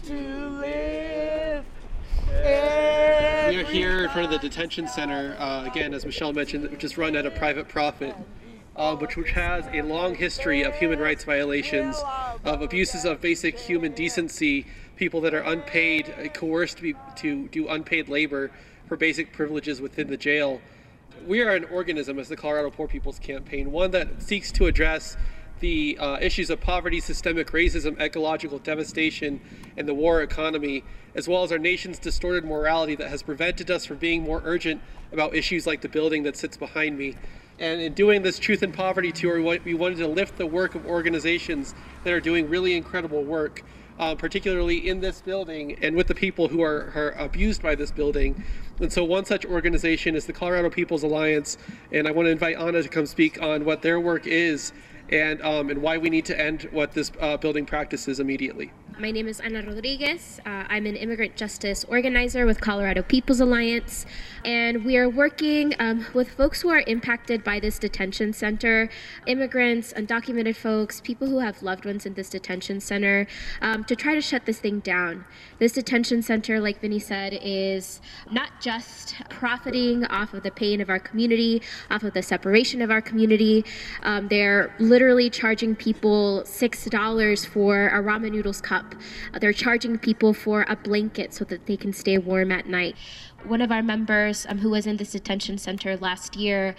to live. We are here in front of the detention center, again, as Michelle mentioned, which is run at a private profit, which has a long history of human rights violations, of abuses of basic human decency, people that are unpaid, coerced to do unpaid labor for basic privileges within the jail. We are an organism as the Colorado Poor People's Campaign, one that seeks to address the issues of poverty, systemic racism, ecological devastation, and the war economy, as well as our nation's distorted morality that has prevented us from being more urgent about issues like the building that sits behind me. And in doing this Truth and Poverty Tour, we wanted to lift the work of organizations that are doing really incredible work, particularly in this building and with the people who are abused by this building. And so one such organization is the Colorado People's Alliance, and I want to invite Anna to come speak on what their work is and why we need to end what this building practices immediately. My name is Ana Rodriguez. I'm an immigrant justice organizer with Colorado People's Alliance, and we are working with folks who are impacted by this detention center, immigrants, undocumented folks, people who have loved ones in this detention center, to try to shut this thing down. This detention center, like Vinny said, is not just profiting off of the pain of our community, off of the separation of our community. They're literally charging people $6 for a ramen noodles cup. They're charging people for a blanket so that they can stay warm at night. One of our members who was in this detention center last year,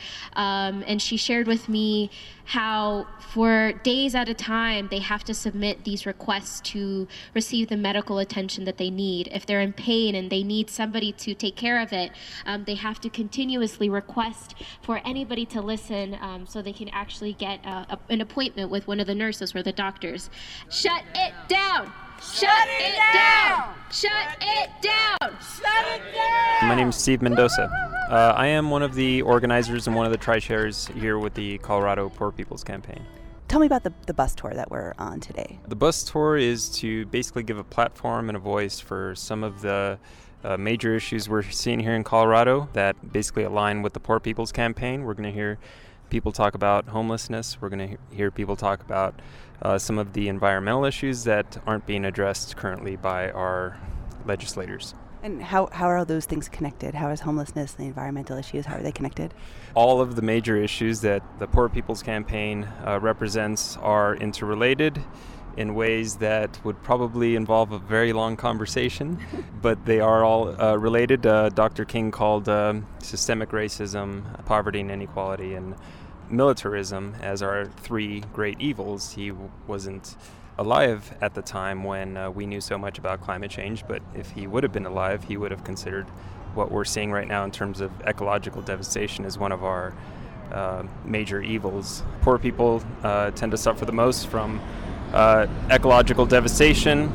and she shared with me how for days at a time they have to submit these requests to receive the medical attention that they need. If they're in pain and they need somebody to take care of it, they have to continuously request for anybody to listen so they can actually get an appointment with one of the nurses or the doctors. Shut it down! Shut it down! Shut it down! Shut it down! My name is Steve Mendoza. I am one of the organizers and one of the tri-chairs here with the Colorado Poor People's Campaign. Tell me about the bus tour that we're on today. The bus tour is to basically give a platform and a voice for some of the major issues we're seeing here in Colorado that basically align with the Poor People's Campaign. We're going to hear people talk about homelessness. We're going to hear people talk about some of the environmental issues that aren't being addressed currently by our legislators. And how are those things connected? How is homelessness and the environmental issues, how are they connected? All of the major issues that the Poor People's Campaign represents are interrelated in ways that would probably involve a very long conversation, but they are all related. Dr. King called systemic racism, poverty and inequality, and militarism as our three great evils. He wasn't alive at the time when we knew so much about climate change, but if he would have been alive, he would have considered what we're seeing right now in terms of ecological devastation as one of our major evils. Poor people tend to suffer the most from ecological devastation.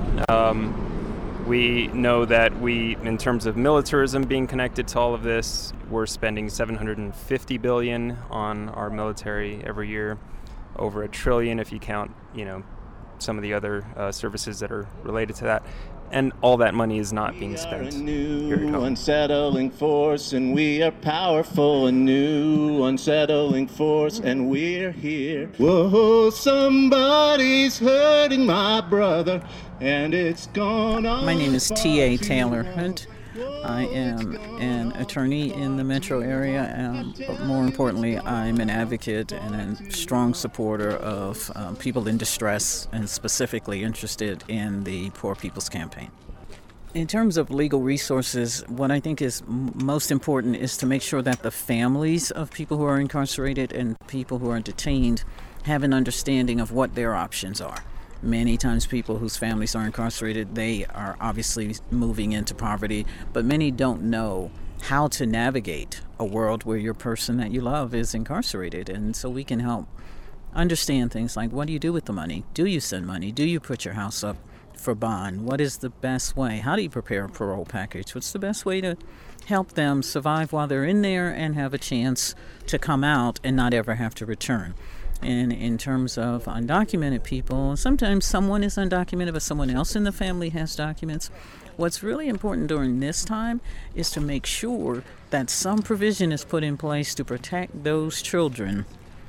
We know that in terms of militarism being connected to all of this, we're spending $750 billion on our military every year, over $1 trillion if you count, some of the other services that are related to that. And all that money is not being spent here at home. Unsettling force, and we are powerful. A new unsettling force, and we're here. Whoa, somebody's hurting my brother, and it's gone on. My name is T.A. Taylor Hunt. I am an attorney in the metro area, but more importantly, I'm an advocate and a strong supporter of people in distress and specifically interested in the Poor People's Campaign. In terms of legal resources, what I think is most important is to make sure that the families of people who are incarcerated and people who are detained have an understanding of what their options are. Many times people whose families are incarcerated, they are obviously moving into poverty, but many don't know how to navigate a world where your person that you love is incarcerated. And so we can help understand things like, what do you do with the money? Do you send money? Do you put your house up for bond? What is the best way? How do you prepare a parole package? What's the best way to help them survive while they're in there and have a chance to come out and not ever have to return? And in terms of undocumented people, sometimes someone is undocumented, but someone else in the family has documents. What's really important during this time is to make sure that some provision is put in place to protect those children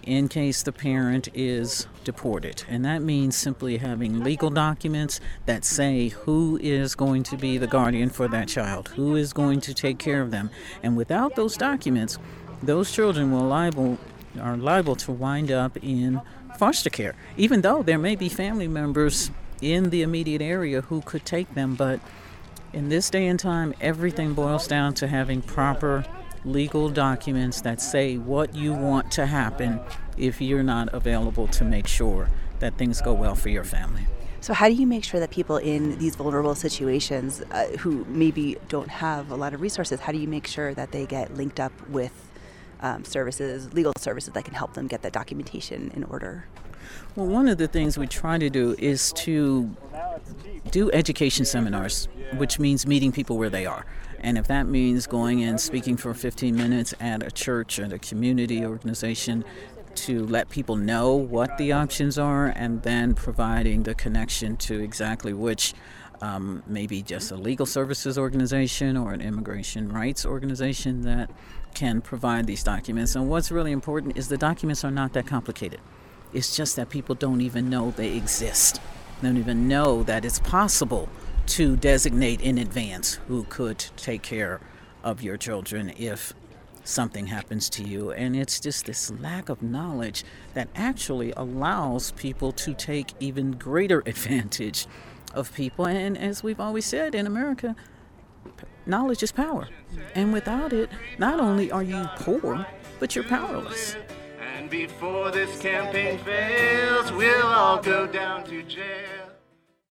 in case the parent is deported. And that means simply having legal documents that say who is going to be the guardian for that child, who is going to take care of them. And without those documents, those children are liable to wind up in foster care, even though there may be family members in the immediate area who could take them. But in this day and time, everything boils down to having proper legal documents that say what you want to happen if you're not available to make sure that things go well for your family. So how do you make sure that people in these vulnerable situations who maybe don't have a lot of resources, how do you make sure that they get linked up with legal services that can help them get that documentation in order? Well, one of the things we try to do is to do education seminars, which means meeting people where they are. And if that means going and speaking for 15 minutes at a church, at a community organization, to let people know what the options are, and then providing the connection to exactly which, maybe just a legal services organization or an immigration rights organization that can provide these documents. And what's really important is the documents are not that complicated. It's just that people don't even know they exist. They don't even know that it's possible to designate in advance who could take care of your children if something happens to you. And it's just this lack of knowledge that actually allows people to take even greater advantage of people. And as we've always said in America, knowledge is power. And without it, not only are you poor, but you're powerless. And before this campaign fails, we'll all go down to jail.